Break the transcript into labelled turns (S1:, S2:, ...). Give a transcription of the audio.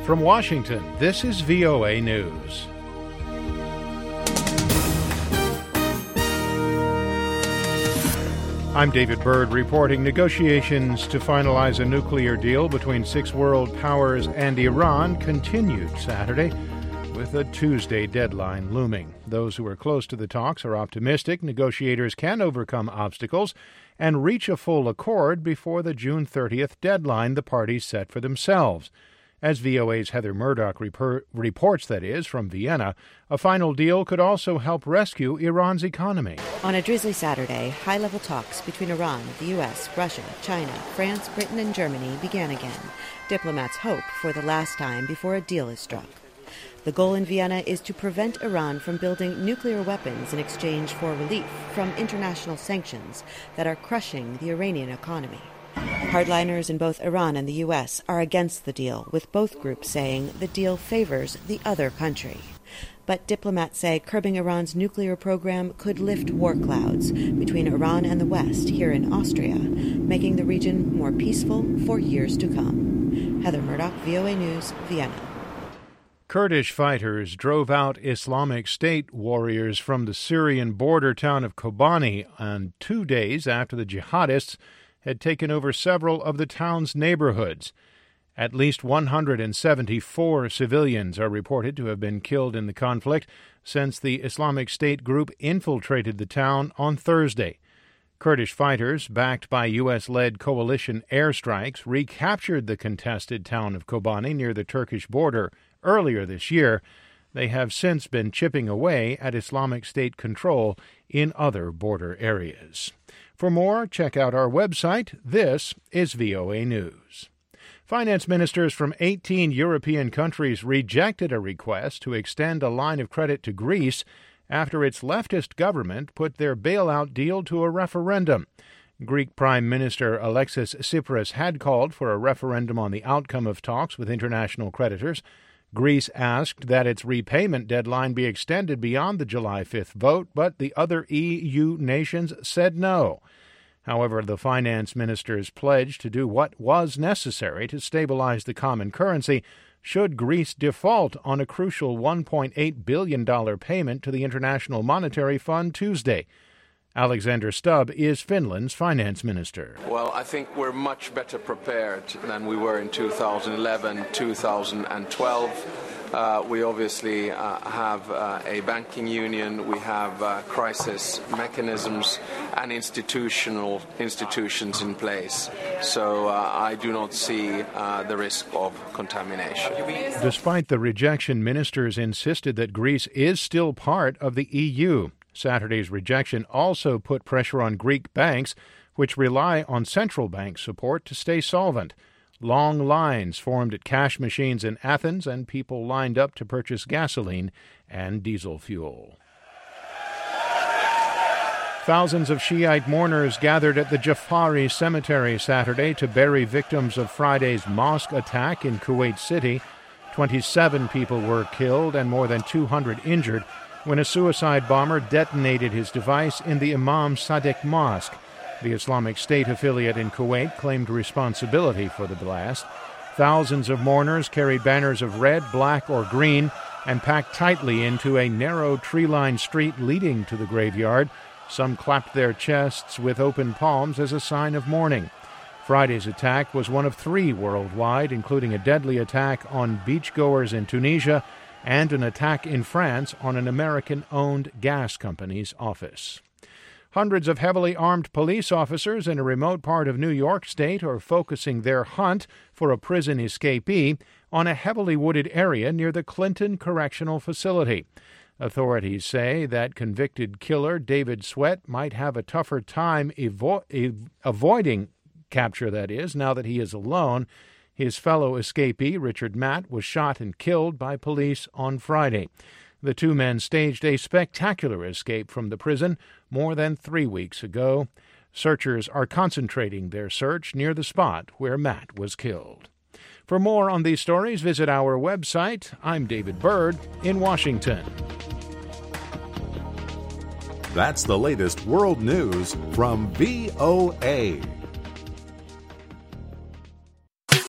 S1: From Washington, this is VOA News. I'm David Byrd reporting. Negotiations to finalize a nuclear deal between 6 world powers and Iran continued Saturday, with a Tuesday deadline looming. Those who are close to the talks are optimistic negotiators can overcome obstacles and reach a full accord before the June 30th deadline the parties set for themselves. As VOA's Heather Murdoch reports, that is, from Vienna, a final deal could also help rescue Iran's economy.
S2: On a drizzly Saturday, high-level talks between Iran, the U.S., Russia, China, France, Britain, and Germany began again. Diplomats hope for the last time before a deal is struck. The goal in Vienna is to prevent Iran from building nuclear weapons in exchange for relief from international sanctions that are crushing the Iranian economy. Hardliners in both Iran and the U.S. are against the deal, with both groups saying the deal favors the other country. But diplomats say curbing Iran's nuclear program could lift war clouds between Iran and the West here in Austria, making the region more peaceful for years to come. Heather Murdoch, VOA News, Vienna.
S1: Kurdish fighters drove out Islamic State warriors from the Syrian border town of Kobani on 2 days after the jihadists had taken over several of the town's neighborhoods. At least 174 civilians are reported to have been killed in the conflict since the Islamic State group infiltrated the town on Thursday. Kurdish fighters, backed by U.S.-led coalition airstrikes, recaptured the contested town of Kobani near the Turkish border earlier this year. They have since been chipping away at Islamic State control in other border areas. For more, check out our website. This is VOA News. Finance ministers from 18 European countries rejected a request to extend a line of credit to Greece after its leftist government put their bailout deal to a referendum. Greek Prime Minister Alexis Tsipras had called for a referendum on the outcome of talks with international creditors. Greece asked that its repayment deadline be extended beyond the July 5th vote, but the other EU nations said no. However, the finance ministers pledged to do what was necessary to stabilize the common currency should Greece default on a crucial $1.8 billion payment to the International Monetary Fund Tuesday. Alexander Stubb is Finland's finance minister.
S3: Well, I think we're much better prepared than we were in 2011, 2012. We obviously have a banking union, we have crisis mechanisms and institutions in place. So I do not see the risk of contamination.
S1: Despite the rejection, ministers insisted that Greece is still part of the EU. Saturday's rejection also put pressure on Greek banks, which rely on central bank support to stay solvent. Long lines formed at cash machines in Athens, and people lined up to purchase gasoline and diesel fuel. Thousands of Shiite mourners gathered at the Jafari Cemetery Saturday to bury victims of Friday's mosque attack in Kuwait City. 27 people were killed and more than 200 injured when a suicide bomber detonated his device in the Imam Sadiq Mosque. The Islamic State affiliate in Kuwait claimed responsibility for the blast. Thousands of mourners carried banners of red, black, or green and packed tightly into a narrow tree-lined street leading to the graveyard. Some clapped their chests with open palms as a sign of mourning. Friday's attack was one of 3 worldwide, including a deadly attack on beachgoers in Tunisia and an attack in France on an American-owned gas company's office. Hundreds of heavily armed police officers in a remote part of New York State are focusing their hunt for a prison escapee on a heavily wooded area near the Clinton Correctional Facility. Authorities say that convicted killer David Sweat might have a tougher time avoiding capture, that is, now that he is alone. His fellow escapee, Richard Matt, was shot and killed by police on Friday. The 2 men staged a spectacular escape from the prison more than 3 weeks ago. Searchers are concentrating their search near the spot where Matt was killed. For more on these stories, visit our website. I'm David Byrd in Washington.
S4: That's the latest world news from VOA.